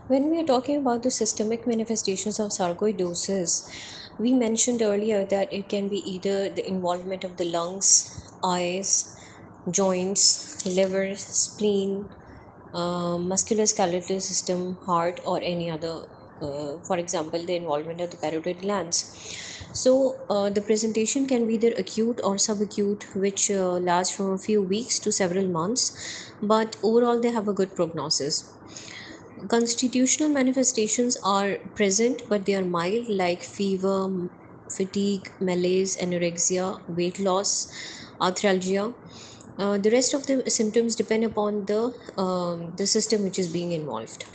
When we are talking about the systemic manifestations of sarcoidosis, we mentioned earlier that it can be either the involvement of the lungs, eyes, joints, liver, spleen, musculoskeletal system, heart, or any other, for example, the involvement of the parotid glands. So, the presentation can be either acute or subacute, which lasts from a few weeks to several months, but overall, they have a good prognosis. Constitutional manifestations are present, but they are mild, like fever, fatigue, malaise, anorexia, weight loss, arthralgia. The rest of the symptoms depend upon the system which is being involved.